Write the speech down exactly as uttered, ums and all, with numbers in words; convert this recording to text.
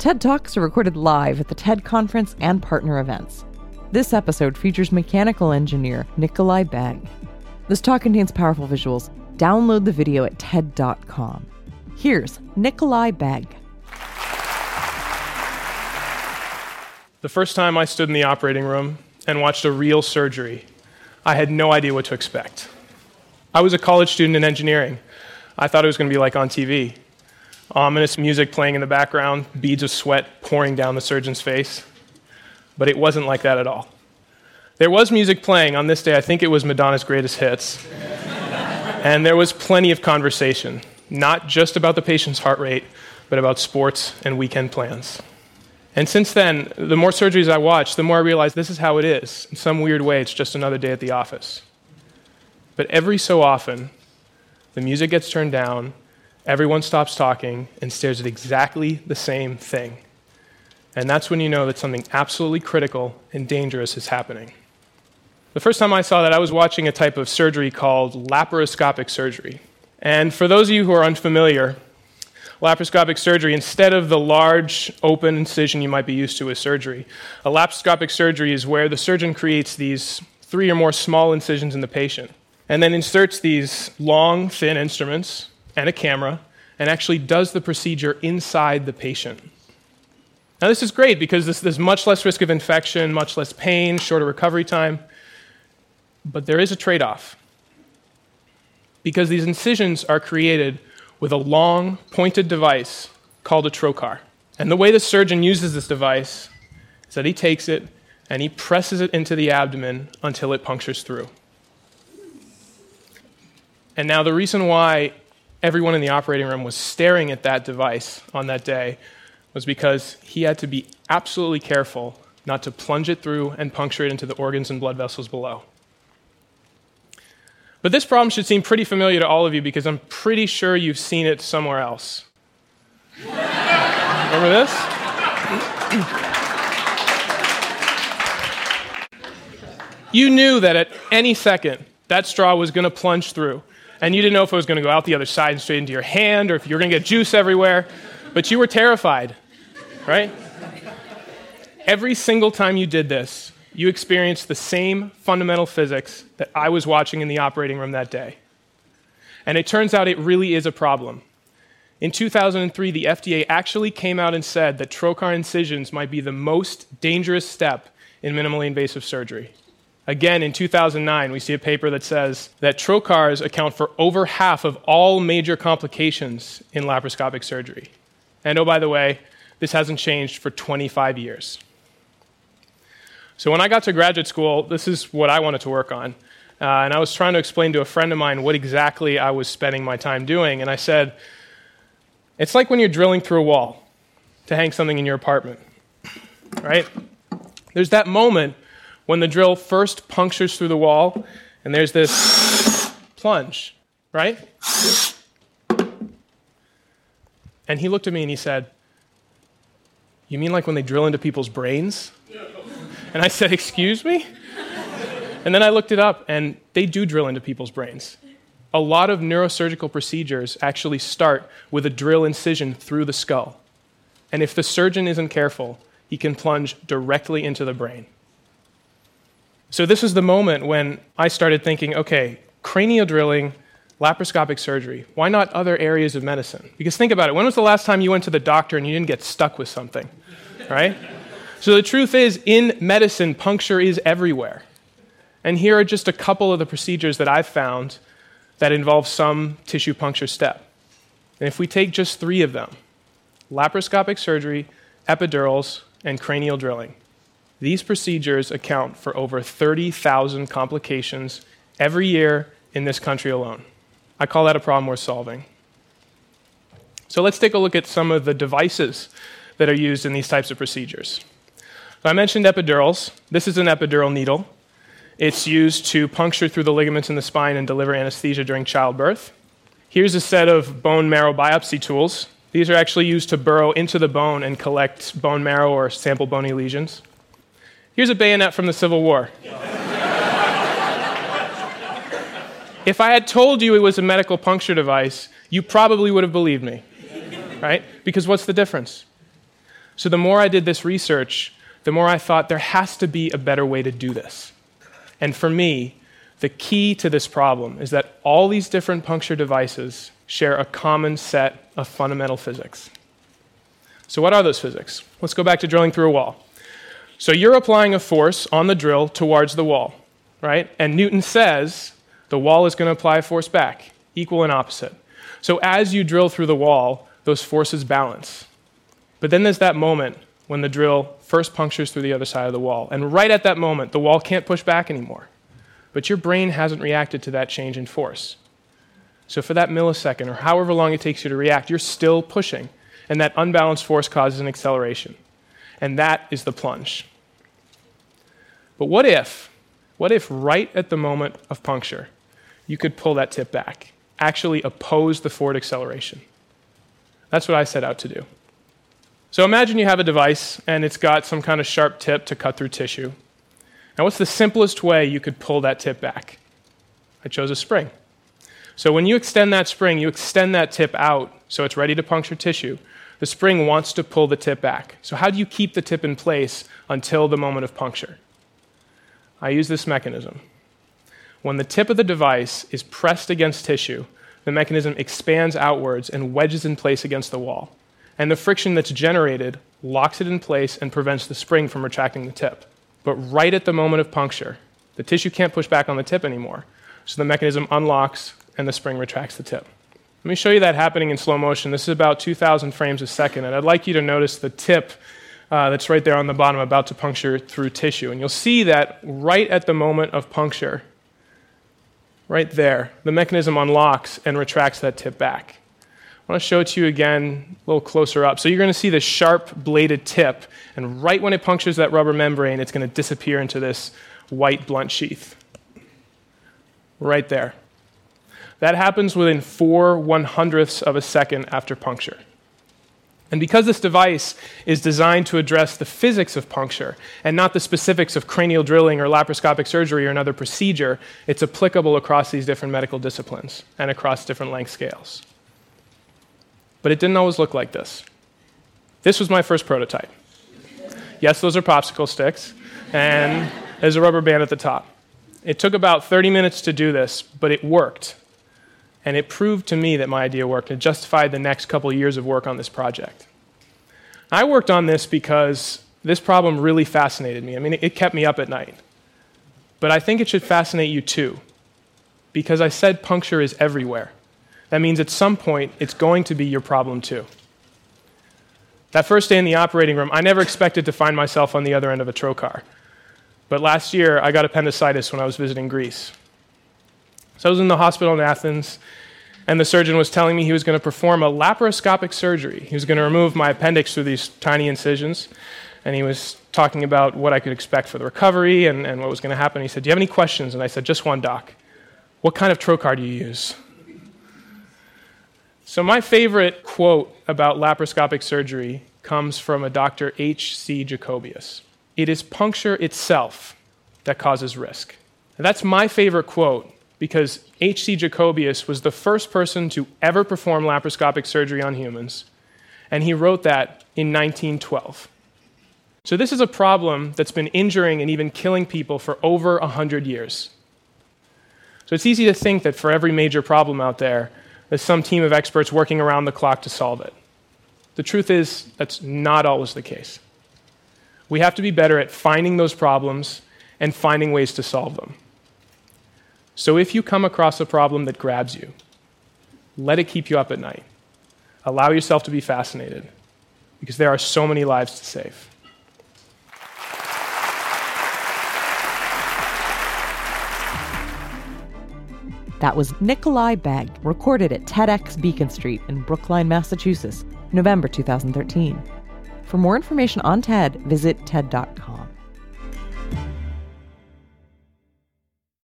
TED Talks are recorded live at the TED Conference and partner events. This episode features mechanical engineer Nikolai Begg. This talk contains powerful visuals. Download the video at T E D dot com. Here's Nikolai Begg. The first time I stood in the operating room and watched a real surgery, I had no idea what to expect. I was a college student in engineering. I thought it was going to be like on T V. Ominous music playing in the background, beads of sweat pouring down the surgeon's face. But it wasn't like that at all. There was music playing on this day. I think it was Madonna's Greatest Hits. And there was plenty of conversation, not just about the patient's heart rate, but about sports and weekend plans. And since then, the more surgeries I watched, the more I realized this is how it is. In some weird way, it's just another day at the office. But every so often, the music gets turned down, everyone stops talking, and stares at exactly the same thing. And that's when you know that something absolutely critical and dangerous is happening. The first time I saw that, I was watching a type of surgery called laparoscopic surgery. And for those of you who are unfamiliar, laparoscopic surgery, instead of the large open incision you might be used to with surgery, a laparoscopic surgery is where the surgeon creates these three or more small incisions in the patient, and then inserts these long, thin instruments and a camera, and actually does the procedure inside the patient. Now this is great because this, there's much less risk of infection, much less pain, shorter recovery time, but there is a trade-off. Because these incisions are created with a long, pointed device called a trocar. And the way the surgeon uses this device is that he takes it and he presses it into the abdomen until it punctures through. And now the reason why everyone in the operating room was staring at that device on that day was because he had to be absolutely careful not to plunge it through and puncture it into the organs and blood vessels below. But this problem should seem pretty familiar to all of you because I'm pretty sure you've seen it somewhere else. Remember this? You knew that at any second that straw was going to plunge through. And you didn't know if it was going to go out the other side and straight into your hand or if you were going to get juice everywhere. But you were terrified, right? Every single time you did this, you experienced the same fundamental physics that I was watching in the operating room that day. And it turns out it really is a problem. In two thousand three, the F D A actually came out and said that trocar incisions might be the most dangerous step in minimally invasive surgery. Again, in two thousand nine, we see a paper that says that trocars account for over half of all major complications in laparoscopic surgery. And oh, by the way, this hasn't changed for twenty-five years. So when I got to graduate school, this is what I wanted to work on. Uh, and I was trying to explain to a friend of mine what exactly I was spending my time doing. And I said, it's like when you're drilling through a wall to hang something in your apartment, right? There's that moment when the drill first punctures through the wall, and there's this plunge, right? And he looked at me and he said, you mean like when they drill into people's brains? And I said, excuse me? And then I looked it up, and they do drill into people's brains. A lot of neurosurgical procedures actually start with a drill incision through the skull. And if the surgeon isn't careful, he can plunge directly into the brain. So this was the moment when I started thinking, okay, cranial drilling, laparoscopic surgery, why not other areas of medicine? Because think about it, when was the last time you went to the doctor and you didn't get stuck with something, right? So the truth is, in medicine, puncture is everywhere. And here are just a couple of the procedures that I've found that involve some tissue puncture step. And if we take just three of them, laparoscopic surgery, epidurals, and cranial drilling, these procedures account for over thirty thousand complications every year in this country alone. I call that a problem worth solving. So let's take a look at some of the devices that are used in these types of procedures. So I mentioned epidurals. This is an epidural needle. It's used to puncture through the ligaments in the spine and deliver anesthesia during childbirth. Here's a set of bone marrow biopsy tools. These are actually used to burrow into the bone and collect bone marrow or sample bony lesions. Here's a bayonet from the Civil War. If I had told you it was a medical puncture device, you probably would have believed me, right? Because what's the difference? So the more I did this research, the more I thought there has to be a better way to do this. And for me, the key to this problem is that all these different puncture devices share a common set of fundamental physics. So what are those physics? Let's go back to drilling through a wall. So you're applying a force on the drill towards the wall, right? And Newton says the wall is going to apply a force back, equal and opposite. So as you drill through the wall, those forces balance. But then there's that moment when the drill first punctures through the other side of the wall. And right at that moment, the wall can't push back anymore. But your brain hasn't reacted to that change in force. So for that millisecond, or however long it takes you to react, you're still pushing. And that unbalanced force causes an acceleration. And that is the plunge. But what if, what if right at the moment of puncture, you could pull that tip back, actually oppose the forward acceleration? That's what I set out to do. So imagine you have a device, and it's got some kind of sharp tip to cut through tissue. Now, what's the simplest way you could pull that tip back? I chose a spring. So when you extend that spring, you extend that tip out so it's ready to puncture tissue. The spring wants to pull the tip back. So how do you keep the tip in place until the moment of puncture? I use this mechanism. When the tip of the device is pressed against tissue, the mechanism expands outwards and wedges in place against the wall. And the friction that's generated locks it in place and prevents the spring from retracting the tip. But right at the moment of puncture, the tissue can't push back on the tip anymore. So the mechanism unlocks and the spring retracts the tip. Let me show you that happening in slow motion. This is about two thousand frames a second, and I'd like you to notice the tip uh, that's right there on the bottom about to puncture through tissue. And you'll see that right at the moment of puncture, right there, the mechanism unlocks and retracts that tip back. I want to show it to you again a little closer up. So you're going to see the sharp bladed tip, and right when it punctures that rubber membrane, it's going to disappear into this white blunt sheath. Right there. That happens within four one-hundredths of a second after puncture. And because this device is designed to address the physics of puncture and not the specifics of cranial drilling or laparoscopic surgery or another procedure, it's applicable across these different medical disciplines and across different length scales. But it didn't always look like this. This was my first prototype. Yes, those are popsicle sticks, and there's a rubber band at the top. It took about thirty minutes to do this, but it worked. And it proved to me that my idea worked and justified the next couple of years of work on this project. I worked on this because this problem really fascinated me. I mean, it kept me up at night. But I think it should fascinate you too, because I said puncture is everywhere. That means at some point, it's going to be your problem too. That first day in the operating room, I never expected to find myself on the other end of a trocar. But last year, I got appendicitis when I was visiting Greece. So I was in the hospital in Athens, and the surgeon was telling me he was going to perform a laparoscopic surgery. He was going to remove my appendix through these tiny incisions, and he was talking about what I could expect for the recovery and, and what was going to happen. He said, "Do you have any questions?" And I said, "Just one, doc. What kind of trocar do you use?" So my favorite quote about laparoscopic surgery comes from a Doctor H C Jacobius. "It is puncture itself that causes risk." And that's my favorite quote because H C Jacobius was the first person to ever perform laparoscopic surgery on humans, and he wrote that in nineteen twelve. So this is a problem that's been injuring and even killing people for over one hundred years. So it's easy to think that for every major problem out there, there's some team of experts working around the clock to solve it. The truth is, that's not always the case. We have to be better at finding those problems and finding ways to solve them. So if you come across a problem that grabs you, let it keep you up at night. Allow yourself to be fascinated, because there are so many lives to save. That was Nikolai Begg, recorded at TEDx Beacon Street in Brookline, Massachusetts, November two thousand thirteen. For more information on TED, visit TED dot com.